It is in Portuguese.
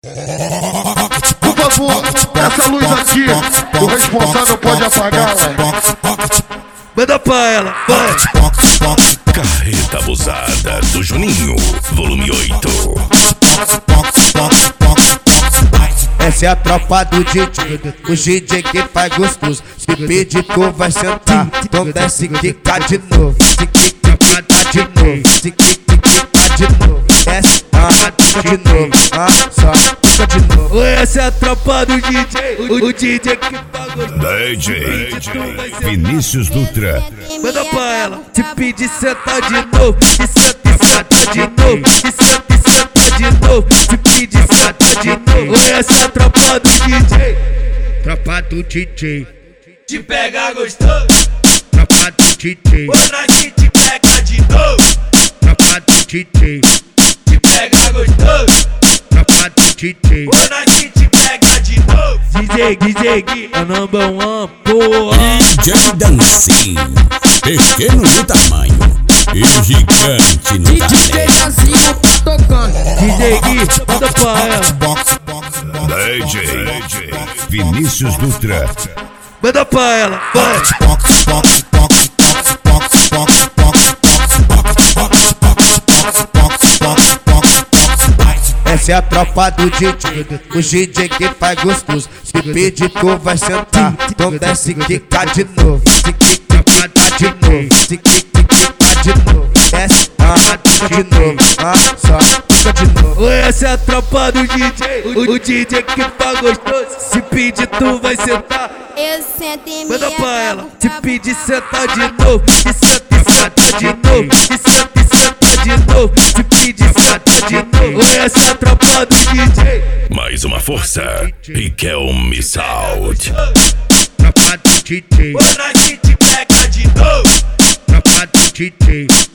Por favor, essa luz aqui, o responsável pode apagar, Manda pra ela, vai. Carreta abusada do Juninho, volume 8. Essa é a tropa do DJ, o DJ que faz gostoso. Se pedir tu vai sentar, então desce quica de novo. Se quica de novo, se quica de novo. Desce, de novo, só quica de novo. Essa é a tropa do DJ, o DJ que faz gostoso. DJ Vinícius Dutra. Manda pra ela, se pedir senta de novo, e senta de novo, e senta de novo, se pedir senta de novo. Essa é a tropa do DJ, Tropa do DJ, te pega gostoso. tropa do DJ, Hoje a gente pega de novo, tropa do DJ, te pega gostoso. tropa do DJ. Hoje a gente pega de novo. DJ Gui, é number one, porra. DJ Dancinho, pequeno no tamanho e gigante no DJ talento. Dancinho tá tocando. DJ Gui, manda pra ela. DJ Vinícius Dutra. Manda pra ela, vai. Essa é a tropa do DJ, o DJ que faz gostoso. Se pedir tu vai sentar, então desce quica de novo. Se quica de novo, se quica de novo. Desce, de novo, só quica de novo. Essa é a tropa do DJ, o DJ que faz gostoso. Se pedir tu vai sentar, Eu sento e me manda pra ela. acabo Se pra pedir senta de novo, e senta de novo, e senta de novo, se pedir senta de novo. Essa é a tropa do DJ, Mais uma força, Riquel Missaud. Tropa do DJ, hoje a gente pega de novo, tropa do DJ,